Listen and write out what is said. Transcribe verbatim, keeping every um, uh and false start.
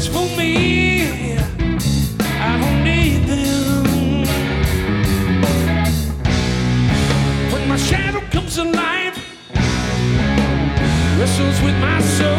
for me, I don't need them. When my shadow comes alive, wrestles with my soul.